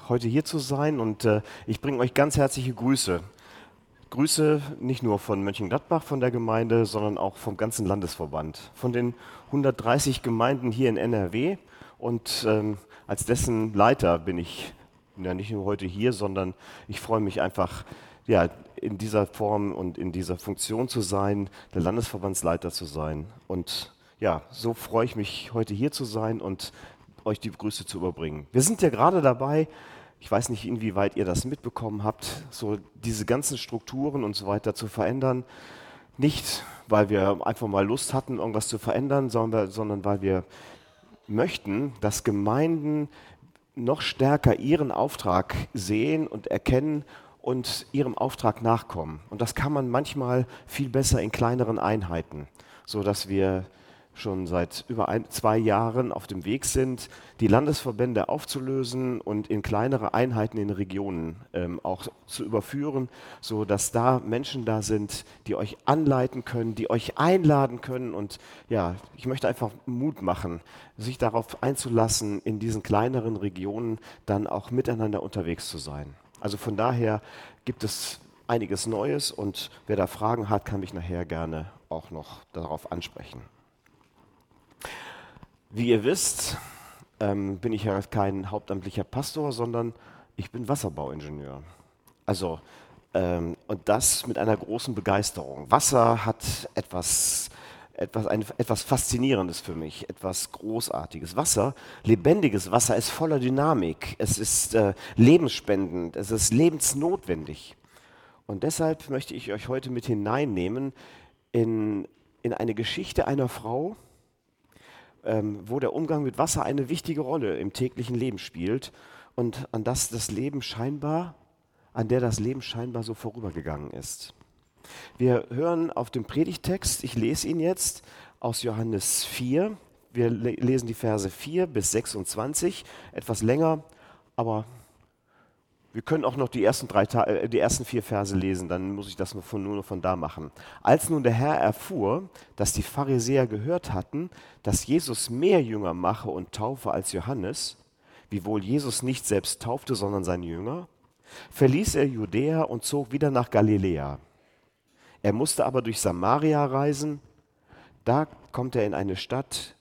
heute hier zu sein und ich bringe euch ganz herzliche Grüße. Grüße nicht nur von Mönchengladbach, von der Gemeinde, sondern auch vom ganzen Landesverband, von den 130 Gemeinden hier in NRW. Und als dessen Leiter bin ich ja nicht nur heute hier, sondern ich freue mich einfach, ja, in dieser Form und in dieser Funktion zu sein, der Landesverbandsleiter zu sein. Und ja, so freue ich mich, heute hier zu sein und euch die Grüße zu überbringen. Wir sind ja gerade dabei, ich weiß nicht, inwieweit ihr das mitbekommen habt, so diese ganzen Strukturen und so weiter zu verändern. Nicht, weil wir einfach mal Lust hatten, irgendwas zu verändern, sondern weil wir möchten, dass Gemeinden noch stärker ihren Auftrag sehen und erkennen und ihrem Auftrag nachkommen. Und das kann man manchmal viel besser in kleineren Einheiten, so dass wir schon seit über 2 Jahren auf dem Weg sind, die Landesverbände aufzulösen und in kleinere Einheiten in Regionen auch zu überführen, so dass da Menschen da sind, die euch anleiten können, die euch einladen können. Und ja, ich möchte einfach Mut machen, sich darauf einzulassen, in diesen kleineren Regionen dann auch miteinander unterwegs zu sein. Also von daher gibt es einiges Neues und wer da Fragen hat, kann mich nachher gerne auch noch darauf ansprechen. Wie ihr wisst, bin ich ja kein hauptamtlicher Pastor, sondern ich bin Wasserbauingenieur. Also, und das mit einer großen Begeisterung. Wasser hat etwas Faszinierendes für mich, etwas Großartiges. Wasser, lebendiges Wasser ist voller Dynamik, es ist lebensspendend, es ist lebensnotwendig. Und deshalb möchte ich euch heute mit hineinnehmen in eine Geschichte einer Frau, wo der Umgang mit Wasser eine wichtige Rolle im täglichen Leben spielt und an der das Leben scheinbar so vorübergegangen ist. Wir hören auf dem Predigtext, ich lese ihn jetzt aus Johannes 4. Wir lesen die Verse 4 bis 26, etwas länger, aber wir können auch noch die ersten 4 Verse lesen, dann muss ich das nur von da machen. Als nun der Herr erfuhr, dass die Pharisäer gehört hatten, dass Jesus mehr Jünger mache und taufe als Johannes, wiewohl Jesus nicht selbst taufte, sondern seine Jünger, verließ er Judäa und zog wieder nach Galiläa. Er musste aber durch Samaria reisen. Da kommt er in eine Stadt,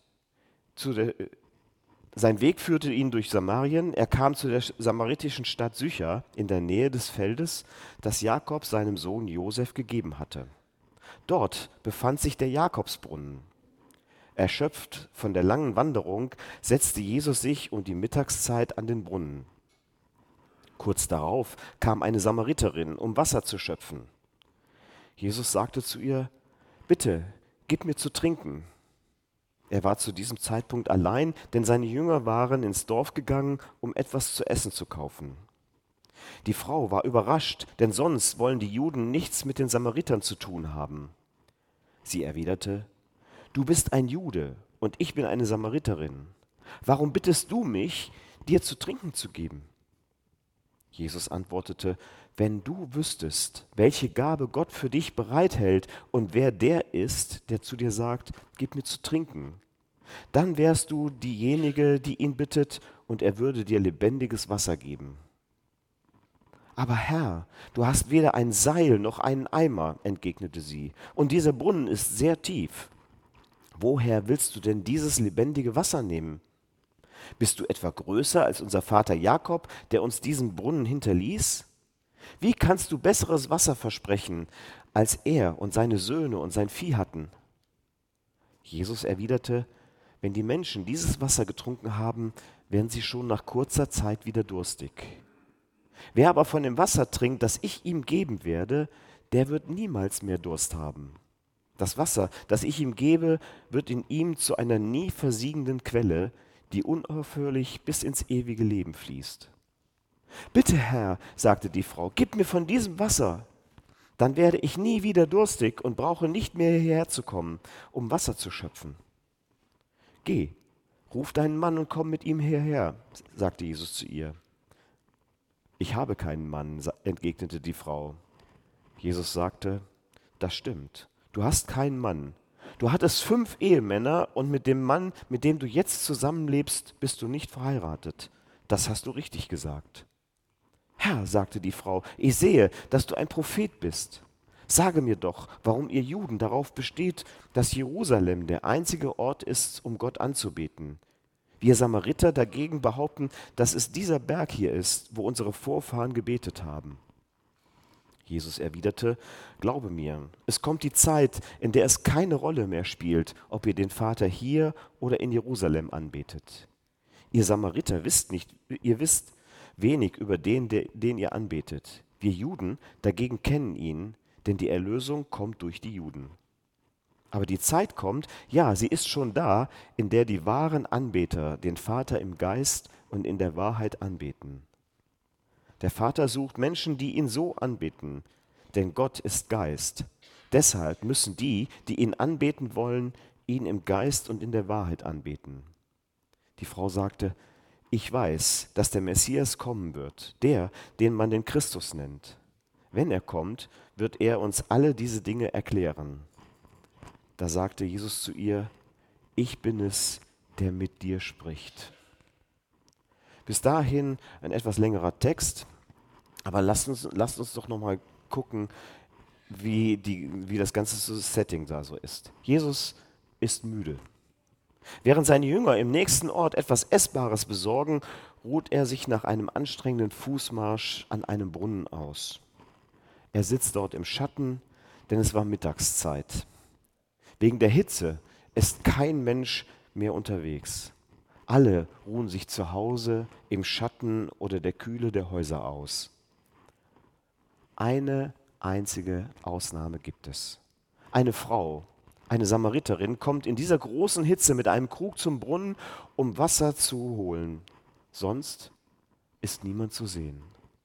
sein Weg führte ihn durch Samarien. Er kam zu der samaritischen Stadt Sychar in der Nähe des Feldes, das Jakob seinem Sohn Josef gegeben hatte. Dort befand sich der Jakobsbrunnen. Erschöpft von der langen Wanderung setzte Jesus sich um die Mittagszeit an den Brunnen. Kurz darauf kam eine Samariterin, um Wasser zu schöpfen. Jesus sagte zu ihr: Bitte, gib mir zu trinken. Er war zu diesem Zeitpunkt allein, denn seine Jünger waren ins Dorf gegangen, um etwas zu essen zu kaufen. Die Frau war überrascht, denn sonst wollen die Juden nichts mit den Samaritern zu tun haben. Sie erwiderte: Du bist ein Jude und ich bin eine Samariterin. Warum bittest du mich, dir zu trinken zu geben? Jesus antwortete: Wenn du wüsstest, welche Gabe Gott für dich bereithält und wer der ist, der zu dir sagt, gib mir zu trinken, dann wärst du diejenige, die ihn bittet, und er würde dir lebendiges Wasser geben. Aber Herr, du hast weder ein Seil noch einen Eimer, entgegnete sie, und dieser Brunnen ist sehr tief. Woher willst du denn dieses lebendige Wasser nehmen? Bist du etwa größer als unser Vater Jakob, der uns diesen Brunnen hinterließ? Wie kannst du besseres Wasser versprechen, als er und seine Söhne und sein Vieh hatten? Jesus erwiderte: Wenn die Menschen dieses Wasser getrunken haben, werden sie schon nach kurzer Zeit wieder durstig. Wer aber von dem Wasser trinkt, das ich ihm geben werde, der wird niemals mehr Durst haben. Das Wasser, das ich ihm gebe, wird in ihm zu einer nie versiegenden Quelle, die unaufhörlich bis ins ewige Leben fließt. Bitte, Herr, sagte die Frau, gib mir von diesem Wasser. Dann werde ich nie wieder durstig und brauche nicht mehr hierher zu kommen, um Wasser zu schöpfen. Geh, ruf deinen Mann und komm mit ihm hierher, sagte Jesus zu ihr. Ich habe keinen Mann, entgegnete die Frau. Jesus sagte: Das stimmt, du hast keinen Mann. Du hattest 5 Ehemänner und mit dem Mann, mit dem du jetzt zusammenlebst, bist du nicht verheiratet. Das hast du richtig gesagt. Herr, sagte die Frau, ich sehe, dass du ein Prophet bist. Sage mir doch, warum ihr Juden darauf besteht, dass Jerusalem der einzige Ort ist, um Gott anzubeten. Wir Samariter dagegen behaupten, dass es dieser Berg hier ist, wo unsere Vorfahren gebetet haben. Jesus erwiderte, glaube mir, es kommt die Zeit, in der es keine Rolle mehr spielt, ob ihr den Vater hier oder in Jerusalem anbetet. Ihr Samariter wisst nicht, ihr wisst wenig über den ihr anbetet. Wir Juden dagegen kennen ihn, denn die Erlösung kommt durch die Juden. Aber die Zeit kommt, ja, sie ist schon da, in der die wahren Anbeter den Vater im Geist und in der Wahrheit anbeten. Der Vater sucht Menschen, die ihn so anbeten, denn Gott ist Geist. Deshalb müssen die, die ihn anbeten wollen, ihn im Geist und in der Wahrheit anbeten. Die Frau sagte, ich weiß, dass der Messias kommen wird, der, den man den Christus nennt. Wenn er kommt, wird er uns alle diese Dinge erklären. Da sagte Jesus zu ihr, ich bin es, der mit dir spricht. Bis dahin ein etwas längerer Text, aber lasst uns doch nochmal gucken, wie das ganze Setting da so ist. Jesus ist müde. Während seine Jünger im nächsten Ort etwas Essbares besorgen, ruht er sich nach einem anstrengenden Fußmarsch an einem Brunnen aus. Er sitzt dort im Schatten, denn es war Mittagszeit. Wegen der Hitze ist kein Mensch mehr unterwegs. Alle ruhen sich zu Hause im Schatten oder der Kühle der Häuser aus. Eine einzige Ausnahme gibt es. Eine Frau, eine Samariterin, kommt in dieser großen Hitze mit einem Krug zum Brunnen, um Wasser zu holen. Sonst ist niemand zu sehen.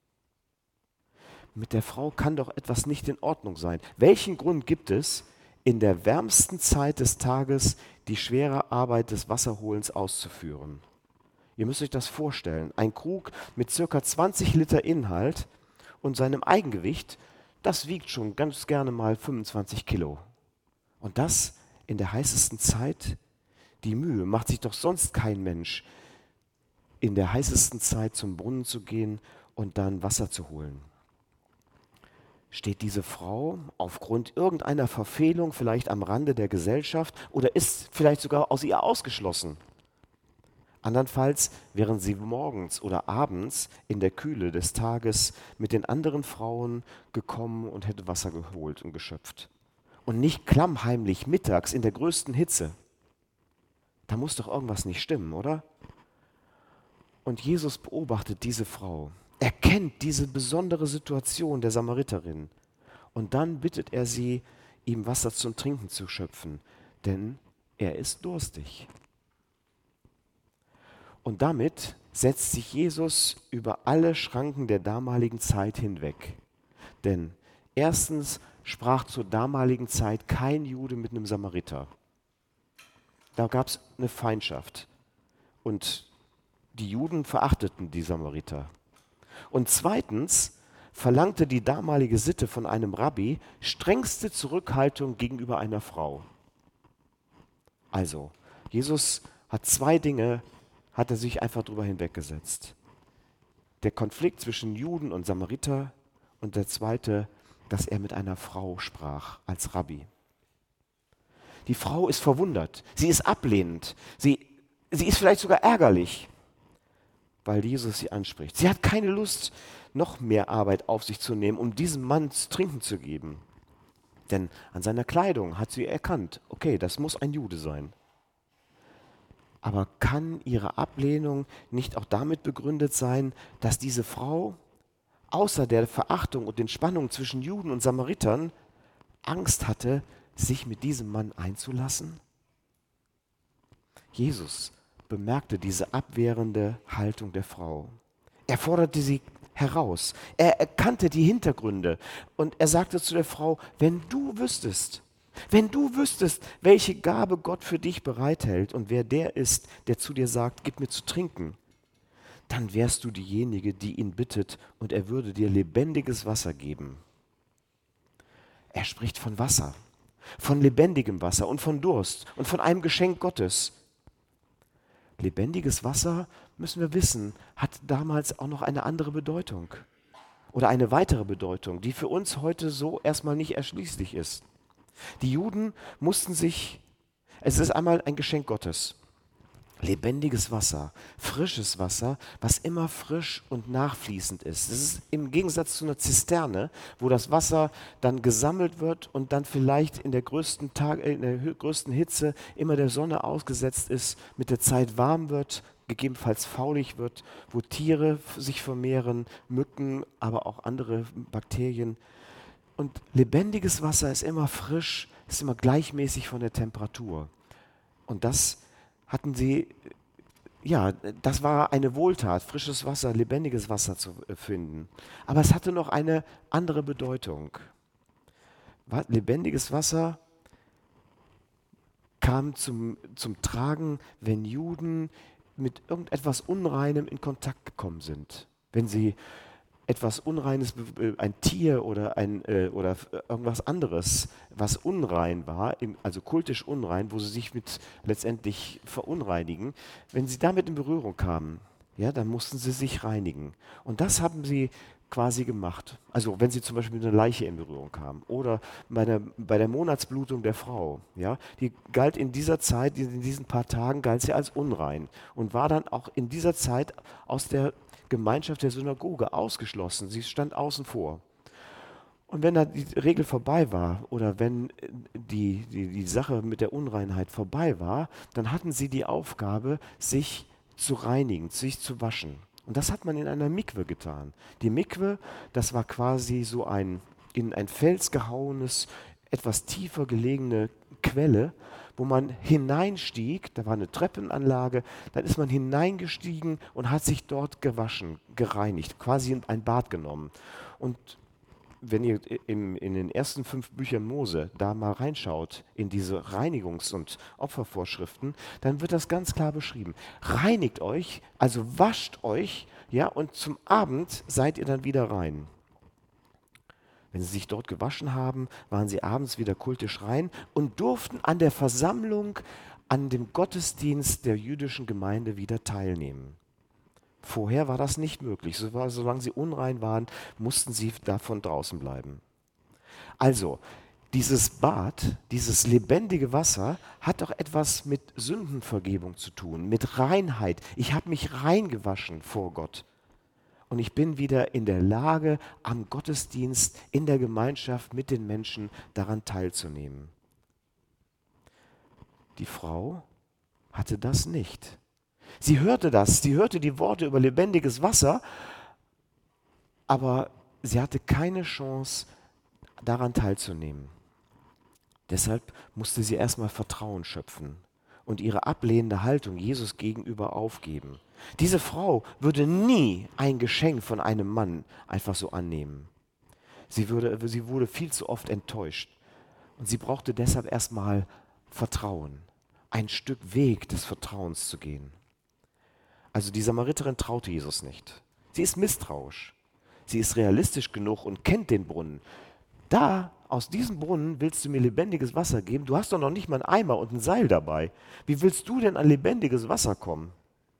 Mit der Frau kann doch etwas nicht in Ordnung sein. Welchen Grund gibt es, in der wärmsten Zeit des Tages die schwere Arbeit des Wasserholens auszuführen? Ihr müsst euch das vorstellen. Ein Krug mit ca. 20 Liter Inhalt und seinem Eigengewicht, das wiegt schon ganz gerne mal 25 Kilo. Und das in der heißesten Zeit? Die Mühe macht sich doch sonst kein Mensch, in der heißesten Zeit zum Brunnen zu gehen und dann Wasser zu holen. Steht diese Frau aufgrund irgendeiner Verfehlung vielleicht am Rande der Gesellschaft oder ist vielleicht sogar aus ihr ausgeschlossen? Andernfalls wären sie morgens oder abends in der Kühle des Tages mit den anderen Frauen gekommen und hätte Wasser geholt und geschöpft. Und nicht klammheimlich mittags in der größten Hitze. Da muss doch irgendwas nicht stimmen, oder? Und Jesus beobachtet diese Frau. Er kennt diese besondere Situation der Samariterin. Und dann bittet er sie, ihm Wasser zum Trinken zu schöpfen, denn er ist durstig. Und damit setzt sich Jesus über alle Schranken der damaligen Zeit hinweg. Denn erstens sprach zur damaligen Zeit kein Jude mit einem Samariter. Da gab es eine Feindschaft. Und die Juden verachteten die Samariter. Und zweitens verlangte die damalige Sitte von einem Rabbi strengste Zurückhaltung gegenüber einer Frau. Also, Jesus hat zwei Dinge, hat er sich einfach drüber hinweggesetzt. Der Konflikt zwischen Juden und Samariter und der zweite, dass er mit einer Frau sprach als Rabbi. Die Frau ist verwundert, sie ist ablehnend, sie ist vielleicht sogar ärgerlich, weil Jesus sie anspricht. Sie hat keine Lust, noch mehr Arbeit auf sich zu nehmen, um diesem Mann zu trinken zu geben. Denn an seiner Kleidung hat sie erkannt, okay, das muss ein Jude sein. Aber kann ihre Ablehnung nicht auch damit begründet sein, dass diese Frau außer der Verachtung und den Spannungen zwischen Juden und Samaritern Angst hatte, sich mit diesem Mann einzulassen? Jesus bemerkte diese abwehrende Haltung der Frau. Er forderte sie heraus. Er erkannte die Hintergründe und er sagte zu der Frau, wenn du wüsstest, welche Gabe Gott für dich bereithält und wer der ist, der zu dir sagt, gib mir zu trinken, dann wärst du diejenige, die ihn bittet und er würde dir lebendiges Wasser geben. Er spricht von Wasser, von lebendigem Wasser und von Durst und von einem Geschenk Gottes. Lebendiges Wasser, müssen wir wissen, hat damals auch noch eine andere Bedeutung. Oder eine weitere Bedeutung, die für uns heute so erstmal nicht erschließlich ist. Die Juden mussten sich, es ist einmal ein Geschenk Gottes, lebendiges Wasser, frisches Wasser, was immer frisch und nachfließend ist. Das ist im Gegensatz zu einer Zisterne, wo das Wasser dann gesammelt wird und dann vielleicht in der größten Hitze immer der Sonne ausgesetzt ist, mit der Zeit warm wird, gegebenenfalls faulig wird, wo Tiere sich vermehren, Mücken, aber auch andere Bakterien. Und lebendiges Wasser ist immer frisch, ist immer gleichmäßig von der Temperatur. Und das hatten sie, ja, das war eine Wohltat, frisches Wasser, lebendiges Wasser zu finden. Aber es hatte noch eine andere Bedeutung. Lebendiges Wasser kam zum Tragen, wenn Juden mit irgendetwas Unreinem in Kontakt gekommen sind. Wenn sie etwas Unreines, ein Tier oder irgendwas anderes, was unrein war, also kultisch unrein, wo sie sich mit letztendlich verunreinigen, wenn sie damit in Berührung kamen, ja, dann mussten sie sich reinigen. Und das haben sie quasi gemacht. Also wenn sie zum Beispiel mit einer Leiche in Berührung kamen oder bei der Monatsblutung der Frau, ja, die galt in dieser Zeit, in diesen paar Tagen, galt sie als unrein und war dann auch in dieser Zeit aus der Gemeinschaft der Synagoge ausgeschlossen. Sie stand außen vor. Und wenn da die Regel vorbei war oder wenn die Sache mit der Unreinheit vorbei war, dann hatten sie die Aufgabe, sich zu reinigen, sich zu waschen. Und das hat man in einer Mikwe getan. Die Mikwe, das war quasi so in ein Fels gehauenes, etwas tiefer gelegene Quelle, wo man hineinstieg, da war eine Treppenanlage, dann ist man hineingestiegen und hat sich dort gewaschen, gereinigt, quasi ein Bad genommen. Und wenn ihr in den ersten 5 Büchern Mose da mal reinschaut, in diese Reinigungs- und Opfervorschriften, dann wird das ganz klar beschrieben. Reinigt euch, also wascht euch, ja, und zum Abend seid ihr dann wieder rein. Wenn sie sich dort gewaschen haben, waren sie abends wieder kultisch rein und durften an der Versammlung, an dem Gottesdienst der jüdischen Gemeinde wieder teilnehmen. Vorher war das nicht möglich. Solange sie unrein waren, mussten sie davon draußen bleiben. Also, dieses Bad, dieses lebendige Wasser hat doch etwas mit Sündenvergebung zu tun, mit Reinheit. Ich habe mich reingewaschen vor Gott. Und ich bin wieder in der Lage, am Gottesdienst, in der Gemeinschaft mit den Menschen daran teilzunehmen. Die Frau hatte das nicht. Sie hörte das, sie hörte die Worte über lebendiges Wasser, aber sie hatte keine Chance, daran teilzunehmen. Deshalb musste sie erstmal Vertrauen schöpfen und ihre ablehnende Haltung Jesus gegenüber aufgeben. Diese Frau würde nie ein Geschenk von einem Mann einfach so annehmen. Sie wurde viel zu oft enttäuscht und sie brauchte deshalb erstmal Vertrauen, ein Stück Weg des Vertrauens zu gehen. Also die Samariterin traute Jesus nicht. Sie ist misstrauisch. Sie ist realistisch genug und kennt den Brunnen. Aus diesem Brunnen willst du mir lebendiges Wasser geben? Du hast doch noch nicht mal einen Eimer und ein Seil dabei. Wie willst du denn an lebendiges Wasser kommen?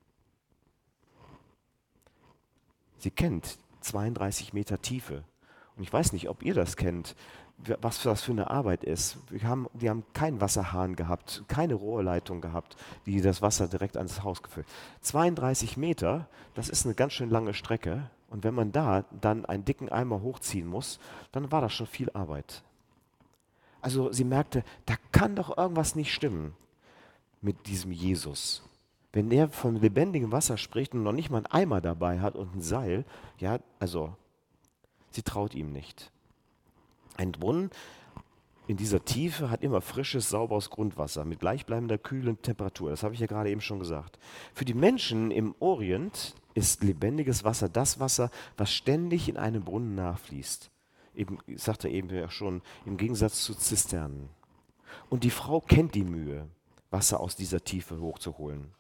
Sie kennt 32 Meter Tiefe. Und ich weiß nicht, ob ihr das kennt, was das für eine Arbeit ist. Die haben keinen Wasserhahn gehabt, keine Rohrleitung gehabt, die das Wasser direkt ans Haus gefüllt. 32 Meter, das ist eine ganz schön lange Strecke. Und wenn man da dann einen dicken Eimer hochziehen muss, dann war das schon viel Arbeit. Also sie merkte, da kann doch irgendwas nicht stimmen mit diesem Jesus. Wenn der von lebendigem Wasser spricht und noch nicht mal einen Eimer dabei hat und ein Seil, ja, also sie traut ihm nicht. Ein Brunnen in dieser Tiefe hat immer frisches, sauberes Grundwasser mit gleichbleibender kühlen Temperatur. Das habe ich ja gerade eben schon gesagt. Für die Menschen im Orient ist lebendiges Wasser das Wasser, was ständig in einem Brunnen nachfließt. Eben, ich sagte eben ja schon, im Gegensatz zu Zisternen. Und die Frau kennt die Mühe, Wasser aus dieser Tiefe hochzuholen.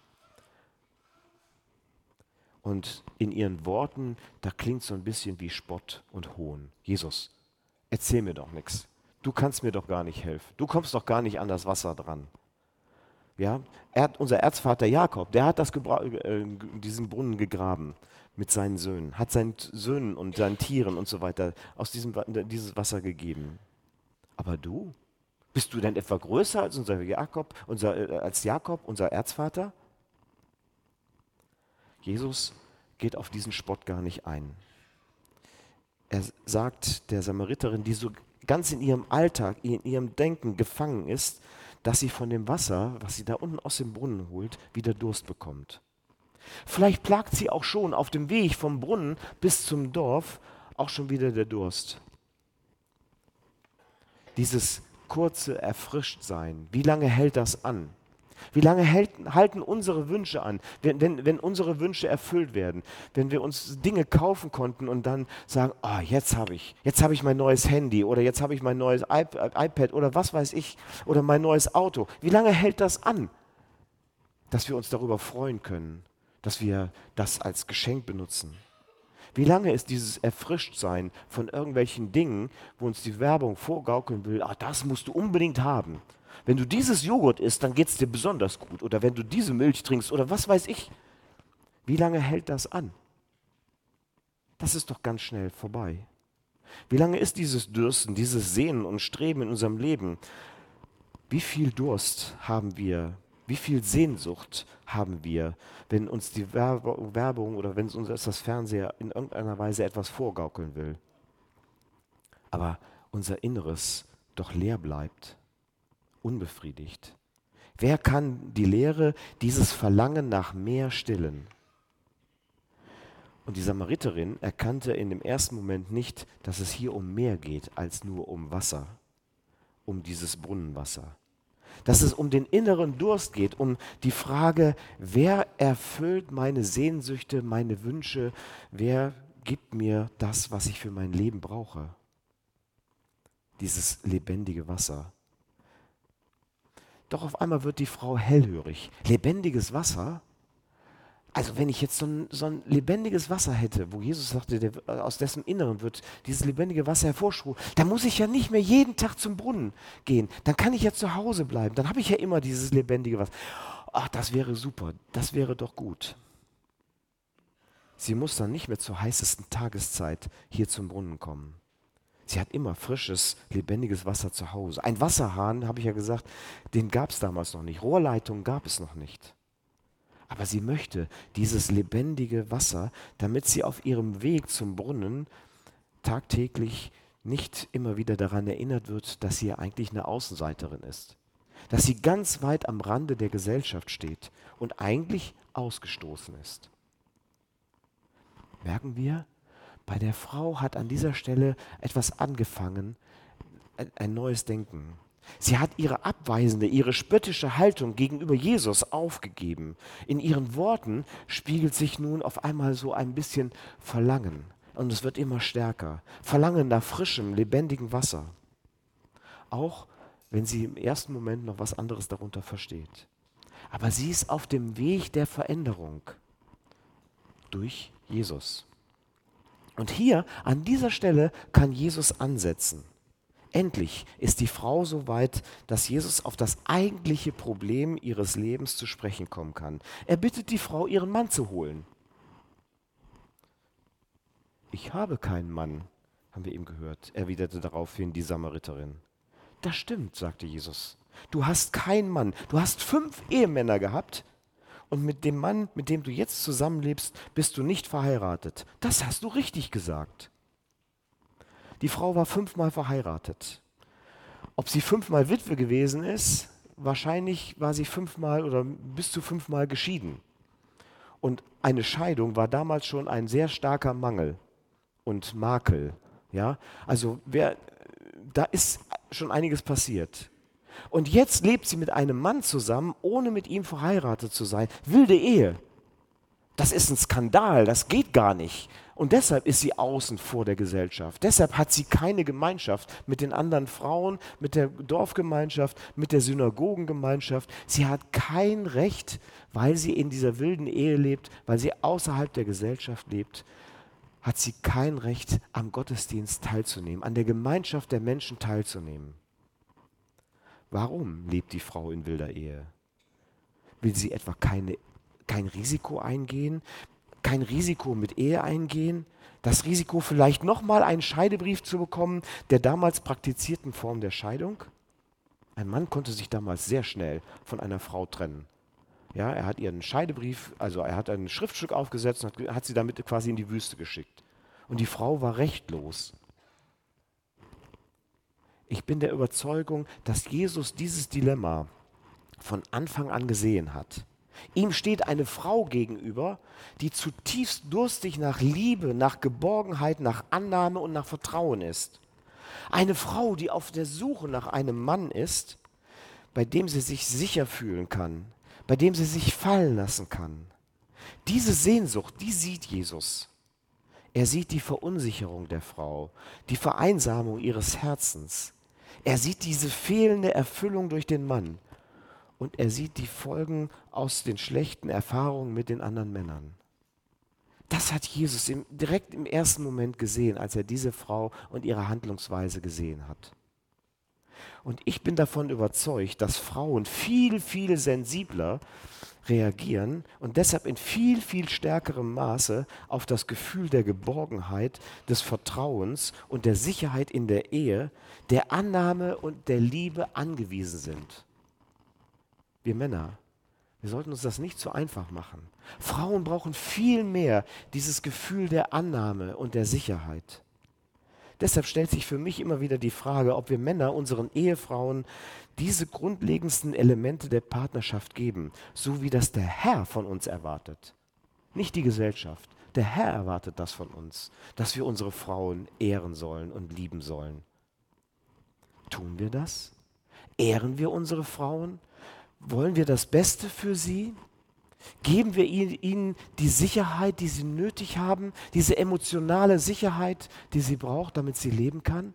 Und in ihren Worten, da klingt so ein bisschen wie Spott und Hohn. Jesus, erzähl mir doch nichts. Du kannst mir doch gar nicht helfen. Du kommst doch gar nicht an das Wasser dran. Ja, unser Erzvater Jakob, der hat diesen Brunnen gegraben mit seinen Söhnen, hat seinen Söhnen und seinen Tieren und so weiter dieses Wasser gegeben. Aber du? Bist du denn etwa größer als als Jakob, unser Erzvater? Jesus geht auf diesen Spott gar nicht ein. Er sagt der Samariterin, die so ganz in ihrem Alltag, in ihrem Denken gefangen ist, dass sie von dem Wasser, was sie da unten aus dem Brunnen holt, wieder Durst bekommt. Vielleicht plagt sie auch schon auf dem Weg vom Brunnen bis zum Dorf auch schon wieder der Durst. Dieses kurze Erfrischtsein, wie lange hält das an? Wie lange halten unsere Wünsche an, wenn unsere Wünsche erfüllt werden, wenn wir uns Dinge kaufen konnten und dann sagen, jetzt habe ich mein neues Handy oder jetzt habe ich mein neues iPad oder was weiß ich oder mein neues Auto. Wie lange hält das an, dass wir uns darüber freuen können, dass wir das als Geschenk benutzen? Wie lange ist dieses Erfrischtsein von irgendwelchen Dingen, wo uns die Werbung vorgaukeln will, das musst du unbedingt haben. Wenn du dieses Joghurt isst, dann geht es dir besonders gut. Oder wenn du diese Milch trinkst oder was weiß ich. Wie lange hält das an? Das ist doch ganz schnell vorbei. Wie lange ist dieses Dürsten, dieses Sehnen und Streben in unserem Leben? Wie viel Durst haben wir? Wie viel Sehnsucht haben wir, wenn uns die Werbung oder wenn uns das Fernseher in irgendeiner Weise etwas vorgaukeln will? Aber unser Inneres doch leer bleibt, unbefriedigt. Wer kann die Leere, dieses Verlangen nach mehr stillen? Und die Samariterin erkannte in dem ersten Moment nicht, dass es hier um mehr geht als nur um Wasser, um dieses Brunnenwasser. Dass es um den inneren Durst geht, um die Frage, wer erfüllt meine Sehnsüchte, meine Wünsche, wer gibt mir das, was ich für mein Leben brauche? Dieses lebendige Wasser. Doch auf einmal wird die Frau hellhörig. Lebendiges Wasser? Also wenn ich jetzt so ein lebendiges Wasser hätte, wo Jesus sagte, aus dessen Inneren wird dieses lebendige Wasser hervorsprudeln, dann muss ich ja nicht mehr jeden Tag zum Brunnen gehen. Dann kann ich ja zu Hause bleiben. Dann habe ich ja immer dieses lebendige Wasser. Ach, das wäre super. Das wäre doch gut. Sie muss dann nicht mehr zur heißesten Tageszeit hier zum Brunnen kommen. Sie hat immer frisches, lebendiges Wasser zu Hause. Ein Wasserhahn, habe ich ja gesagt, den gab es damals noch nicht. Rohrleitungen gab es noch nicht. Aber sie möchte dieses lebendige Wasser, damit sie auf ihrem Weg zum Brunnen tagtäglich nicht immer wieder daran erinnert wird, dass sie ja eigentlich eine Außenseiterin ist. Dass sie ganz weit am Rande der Gesellschaft steht und eigentlich ausgestoßen ist. Merken wir, bei der Frau hat an dieser Stelle etwas angefangen, ein neues Denken. Sie hat ihre abweisende, ihre spöttische Haltung gegenüber Jesus aufgegeben. In ihren Worten spiegelt sich nun auf einmal so ein bisschen Verlangen. Und es wird immer stärker. Verlangen nach frischem, lebendigem Wasser. Auch wenn sie im ersten Moment noch was anderes darunter versteht. Aber sie ist auf dem Weg der Veränderung durch Jesus. Und hier, an dieser Stelle, kann Jesus ansetzen. Endlich ist die Frau so weit, dass Jesus auf das eigentliche Problem ihres Lebens zu sprechen kommen kann. Er bittet die Frau, ihren Mann zu holen. Ich habe keinen Mann, haben wir eben gehört, erwiderte daraufhin die Samariterin. Das stimmt, sagte Jesus. Du hast keinen Mann. Du hast 5 Ehemänner gehabt und mit dem Mann, mit dem du jetzt zusammenlebst, bist du nicht verheiratet. Das hast du richtig gesagt. Die Frau war 5-mal verheiratet. Ob sie 5-mal Witwe gewesen ist, wahrscheinlich war sie 5-mal oder bis zu 5-mal geschieden. Und eine Scheidung war damals schon ein sehr starker Mangel und Makel. Ja? Also da ist schon einiges passiert. Und jetzt lebt sie mit einem Mann zusammen, ohne mit ihm verheiratet zu sein. Wilde Ehe. Das ist ein Skandal, das geht gar nicht. Und deshalb ist sie außen vor der Gesellschaft. Deshalb hat sie keine Gemeinschaft mit den anderen Frauen, mit der Dorfgemeinschaft, mit der Synagogengemeinschaft. Sie hat kein Recht, weil sie in dieser wilden Ehe lebt, weil sie außerhalb der Gesellschaft lebt, hat sie kein Recht, am Gottesdienst teilzunehmen, an der Gemeinschaft der Menschen teilzunehmen. Warum lebt die Frau in wilder Ehe? Will sie etwa kein Risiko eingehen? Kein Risiko mit Ehe eingehen? Das Risiko, vielleicht nochmal einen Scheidebrief zu bekommen, der damals praktizierten Form der Scheidung? Ein Mann konnte sich damals sehr schnell von einer Frau trennen. Ja, er hat ihr einen Scheidebrief, also er hat ein Schriftstück aufgesetzt und hat sie damit quasi in die Wüste geschickt. Und die Frau war rechtlos. Ich bin der Überzeugung, dass Jesus dieses Dilemma von Anfang an gesehen hat. Ihm steht eine Frau gegenüber, die zutiefst durstig nach Liebe, nach Geborgenheit, nach Annahme und nach Vertrauen ist. Eine Frau, die auf der Suche nach einem Mann ist, bei dem sie sich sicher fühlen kann, bei dem sie sich fallen lassen kann. Diese Sehnsucht, die sieht Jesus. Er sieht die Verunsicherung der Frau, die Vereinsamung ihres Herzens. Er sieht diese fehlende Erfüllung durch den Mann. Und er sieht die Folgen aus den schlechten Erfahrungen mit den anderen Männern. Das hat Jesus direkt im ersten Moment gesehen, als er diese Frau und ihre Handlungsweise gesehen hat. Und ich bin davon überzeugt, dass Frauen viel, viel sensibler reagieren und deshalb in viel, viel stärkerem Maße auf das Gefühl der Geborgenheit, des Vertrauens und der Sicherheit in der Ehe, der Annahme und der Liebe angewiesen sind. Wir Männer, wir sollten uns das nicht so einfach machen. Frauen brauchen viel mehr dieses Gefühl der Annahme und der Sicherheit. Deshalb stellt sich für mich immer wieder die Frage, ob wir Männer unseren Ehefrauen diese grundlegendsten Elemente der Partnerschaft geben, so wie das der Herr von uns erwartet. Nicht die Gesellschaft. Der Herr erwartet das von uns, dass wir unsere Frauen ehren sollen und lieben sollen. Tun wir das? Ehren wir unsere Frauen? Wollen wir das Beste für sie? Geben wir ihnen die Sicherheit, die sie nötig haben, diese emotionale Sicherheit, die sie braucht, damit sie leben kann?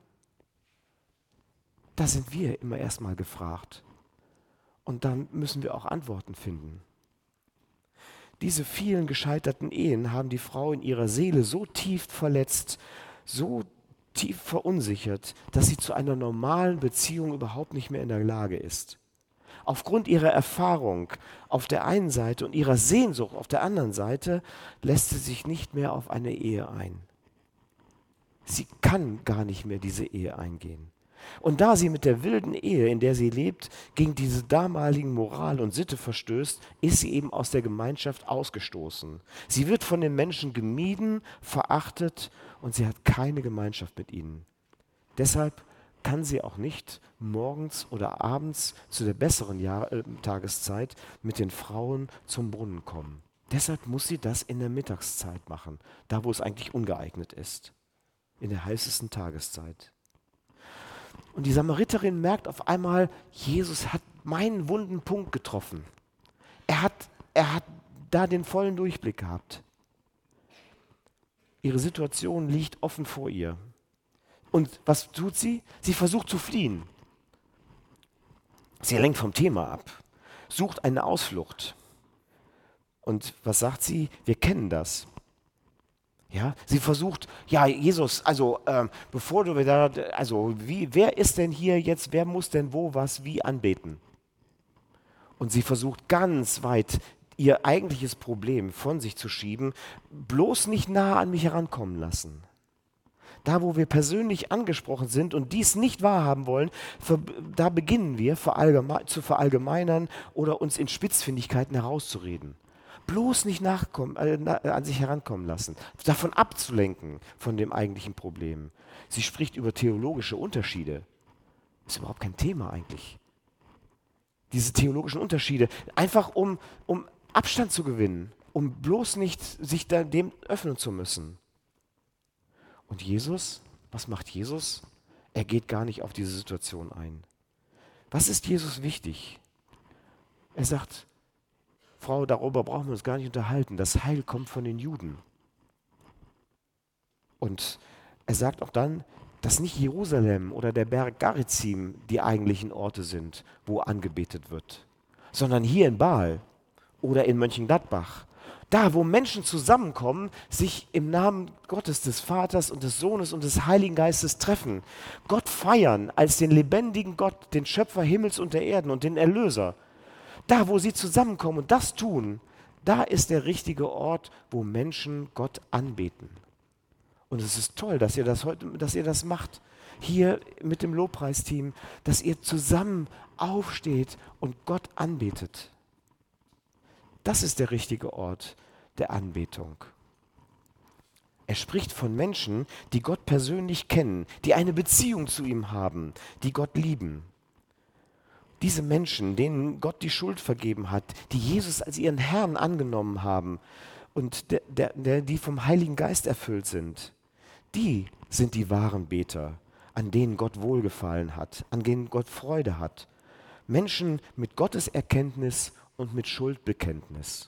Da sind wir immer erstmal gefragt. Und dann müssen wir auch Antworten finden. Diese vielen gescheiterten Ehen haben die Frau in ihrer Seele so tief verletzt, so tief verunsichert, dass sie zu einer normalen Beziehung überhaupt nicht mehr in der Lage ist. Aufgrund ihrer Erfahrung auf der einen Seite und ihrer Sehnsucht auf der anderen Seite lässt sie sich nicht mehr auf eine Ehe ein. Sie kann gar nicht mehr diese Ehe eingehen. Und da sie mit der wilden Ehe, in der sie lebt, gegen diese damaligen Moral und Sitte verstößt, ist sie eben aus der Gemeinschaft ausgestoßen. Sie wird von den Menschen gemieden, verachtet und sie hat keine Gemeinschaft mit ihnen. Deshalb kann sie auch nicht morgens oder abends zu der besseren Tageszeit mit den Frauen zum Brunnen kommen. Deshalb muss sie das in der Mittagszeit machen, da wo es eigentlich ungeeignet ist, in der heißesten Tageszeit. Und die Samariterin merkt auf einmal, Jesus hat meinen wunden Punkt getroffen. Er hat da den vollen Durchblick gehabt. Ihre Situation liegt offen vor ihr. Und was tut sie? Sie versucht zu fliehen. Sie lenkt vom Thema ab, sucht eine Ausflucht. Und was sagt sie? Wir kennen das. Ja, sie versucht, ja, Jesus, bevor du da, wer ist denn hier jetzt, wer muss denn wo, was, wie anbeten? Und sie versucht ganz weit ihr eigentliches Problem von sich zu schieben, bloß nicht nahe an mich herankommen lassen. Da, wo wir persönlich angesprochen sind und dies nicht wahrhaben wollen, da beginnen wir zu verallgemeinern oder uns in Spitzfindigkeiten herauszureden. Bloß nicht an sich herankommen lassen, davon abzulenken von dem eigentlichen Problem. Sie spricht über theologische Unterschiede. Ist überhaupt kein Thema eigentlich. Diese theologischen Unterschiede, einfach um Abstand zu gewinnen, um bloß nicht sich dem öffnen zu müssen. Und Jesus, was macht Jesus? Er geht gar nicht auf diese Situation ein. Was ist Jesus wichtig? Er sagt, Frau, darüber brauchen wir uns gar nicht unterhalten. Das Heil kommt von den Juden. Und er sagt auch dann, dass nicht Jerusalem oder der Berg Garizim die eigentlichen Orte sind, wo angebetet wird, sondern hier in Baal oder in Mönchengladbach. Da, wo Menschen zusammenkommen, sich im Namen Gottes, des Vaters und des Sohnes und des Heiligen Geistes treffen, Gott feiern als den lebendigen Gott, den Schöpfer Himmels und der Erden und den Erlöser. Da, wo sie zusammenkommen und das tun, da ist der richtige Ort, wo Menschen Gott anbeten. Und es ist toll, dass ihr das macht, hier mit dem Lobpreisteam, dass ihr zusammen aufsteht und Gott anbetet. Das ist der richtige Ort der Anbetung. Er spricht von Menschen, die Gott persönlich kennen, die eine Beziehung zu ihm haben, die Gott lieben. Diese Menschen, denen Gott die Schuld vergeben hat, die Jesus als ihren Herrn angenommen haben und die vom Heiligen Geist erfüllt sind, die sind die wahren Beter, an denen Gott Wohlgefallen hat, an denen Gott Freude hat. Menschen mit Gotteserkenntnis und mit Schuldbekenntnis.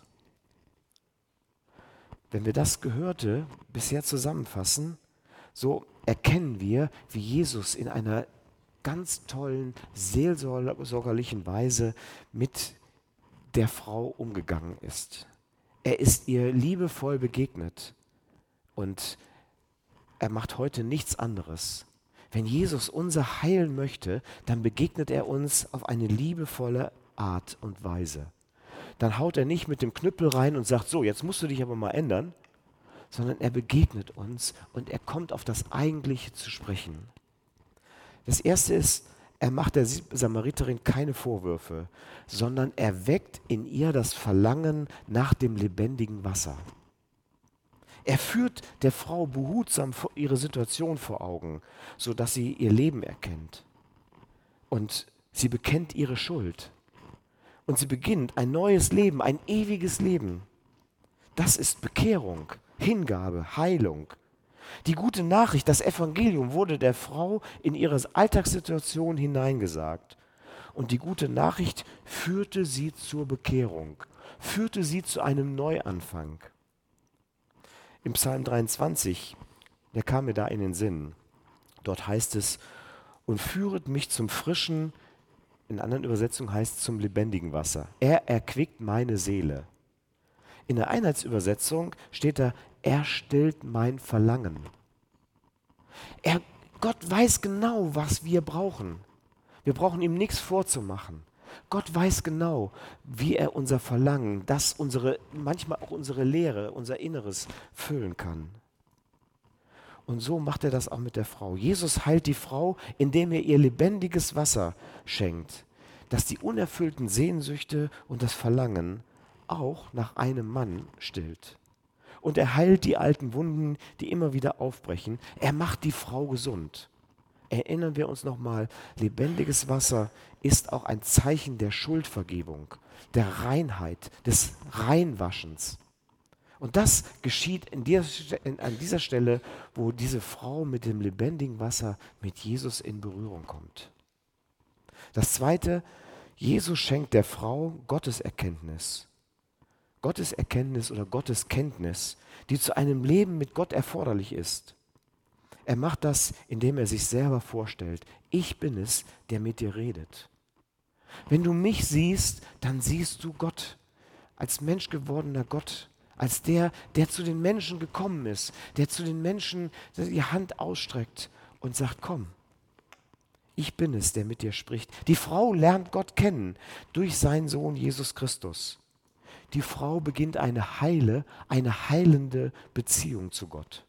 Wenn wir das Gehörte bisher zusammenfassen, so erkennen wir, wie Jesus in einer ganz tollen, seelsorgerlichen Weise mit der Frau umgegangen ist. Er ist ihr liebevoll begegnet und er macht heute nichts anderes. Wenn Jesus unser heilen möchte, dann begegnet er uns auf eine liebevolle Art und Weise. Dann haut er nicht mit dem Knüppel rein und sagt, so, jetzt musst du dich aber mal ändern, sondern er begegnet uns und er kommt auf das Eigentliche zu sprechen. Das Erste ist, er macht der Samariterin keine Vorwürfe, sondern er weckt in ihr das Verlangen nach dem lebendigen Wasser. Er führt der Frau behutsam ihre Situation vor Augen, sodass sie ihr Leben erkennt. Und sie bekennt ihre Schuld. Und sie beginnt ein neues Leben, ein ewiges Leben. Das ist Bekehrung, Hingabe, Heilung. Die gute Nachricht, das Evangelium wurde der Frau in ihre Alltagssituation hineingesagt. Und die gute Nachricht führte sie zur Bekehrung, führte sie zu einem Neuanfang. Im Psalm 23, der kam mir da in den Sinn. Dort heißt es, und führet mich zum frischen, in anderen Übersetzungen heißt es zum lebendigen Wasser. Er erquickt meine Seele. In der Einheitsübersetzung steht da, er stillt mein Verlangen. Gott weiß genau, was wir brauchen. Wir brauchen ihm nichts vorzumachen. Gott weiß genau, wie er unser Verlangen, manchmal auch unsere Leere, unser Inneres füllen kann. Und so macht er das auch mit der Frau. Jesus heilt die Frau, indem er ihr lebendiges Wasser schenkt, das die unerfüllten Sehnsüchte und das Verlangen auch nach einem Mann stillt. Und er heilt die alten Wunden, die immer wieder aufbrechen. Er macht die Frau gesund. Erinnern wir uns nochmal, lebendiges Wasser ist auch ein Zeichen der Schuldvergebung, der Reinheit, des Reinwaschens. Und das geschieht an dieser Stelle, wo diese Frau mit dem lebendigen Wasser mit Jesus in Berührung kommt. Das Zweite, Jesus schenkt der Frau Gotteserkenntnis. Gotteserkenntnis oder Gotteskenntnis, die zu einem Leben mit Gott erforderlich ist. Er macht das, indem er sich selber vorstellt. Ich bin es, der mit dir redet. Wenn du mich siehst, dann siehst du Gott als menschgewordener Gott, als der zu den Menschen gekommen ist, der zu den Menschen die Hand ausstreckt und sagt, komm, ich bin es, der mit dir spricht. Die Frau lernt Gott kennen durch seinen Sohn Jesus Christus. Die Frau beginnt eine heilende Beziehung zu Gott.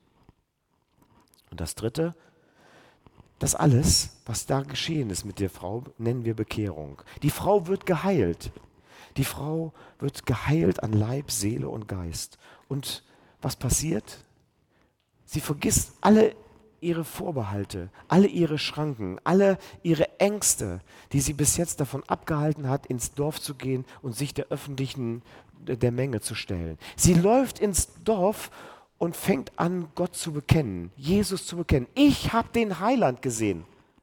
Und das Dritte, das alles, was da geschehen ist mit der Frau, nennen wir Bekehrung. Die Frau wird geheilt. Die Frau wird geheilt an Leib, Seele und Geist. Und was passiert? Sie vergisst alle ihre Vorbehalte, alle ihre Schranken, alle ihre Ängste, die sie bis jetzt davon abgehalten hat, ins Dorf zu gehen und sich der Menge zu stellen. Sie läuft ins Dorf und fängt an, Gott zu bekennen, Jesus zu bekennen. Ich habe den Heiland gesehen.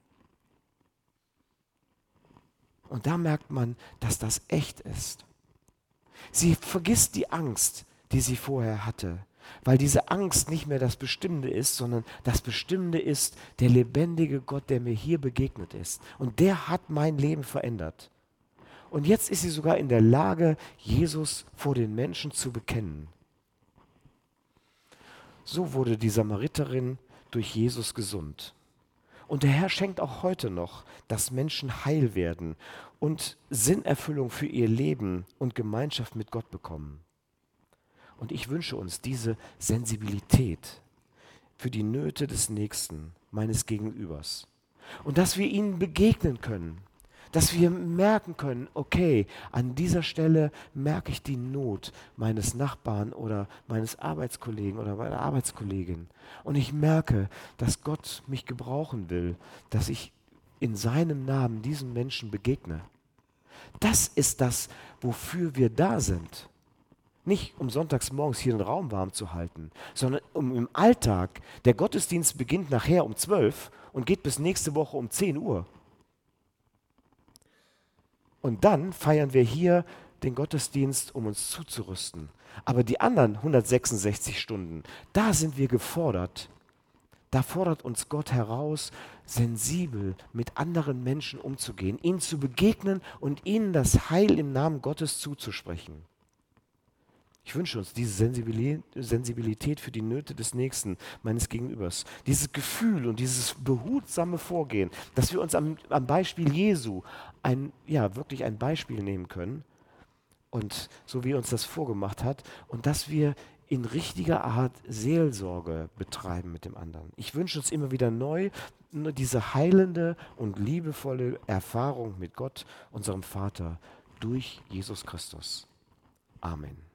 Und da merkt man, dass das echt ist. Sie vergisst die Angst, die sie vorher hatte, weil diese Angst nicht mehr das Bestimmende ist, sondern das Bestimmende ist der lebendige Gott, der mir hier begegnet ist. Und der hat mein Leben verändert. Und jetzt ist sie sogar in der Lage, Jesus vor den Menschen zu bekennen. So wurde die Samariterin durch Jesus gesund. Und der Herr schenkt auch heute noch, dass Menschen heil werden und Sinnerfüllung für ihr Leben und Gemeinschaft mit Gott bekommen. Und ich wünsche uns diese Sensibilität für die Nöte des Nächsten, meines Gegenübers. Und dass wir ihnen begegnen können, dass wir merken können, okay, an dieser Stelle merke ich die Not meines Nachbarn oder meines Arbeitskollegen oder meiner Arbeitskollegin. Und ich merke, dass Gott mich gebrauchen will, dass ich in seinem Namen diesen Menschen begegne. Das ist das, wofür wir da sind. Nicht um sonntags morgens hier den Raum warm zu halten, sondern um im Alltag. Der Gottesdienst beginnt nachher um 12 und geht bis nächste Woche um 10 Uhr. Und dann feiern wir hier den Gottesdienst, um uns zuzurüsten. Aber die anderen 166 Stunden, da sind wir gefordert. Da fordert uns Gott heraus, sensibel mit anderen Menschen umzugehen, ihnen zu begegnen und ihnen das Heil im Namen Gottes zuzusprechen. Ich wünsche uns diese Sensibilität für die Nöte des Nächsten, meines Gegenübers. Dieses Gefühl und dieses behutsame Vorgehen, dass wir uns am Beispiel Jesu wirklich ein Beispiel nehmen können und so wie er uns das vorgemacht hat und dass wir in richtiger Art Seelsorge betreiben mit dem anderen. Ich wünsche uns immer wieder neu diese heilende und liebevolle Erfahrung mit Gott, unserem Vater, durch Jesus Christus. Amen.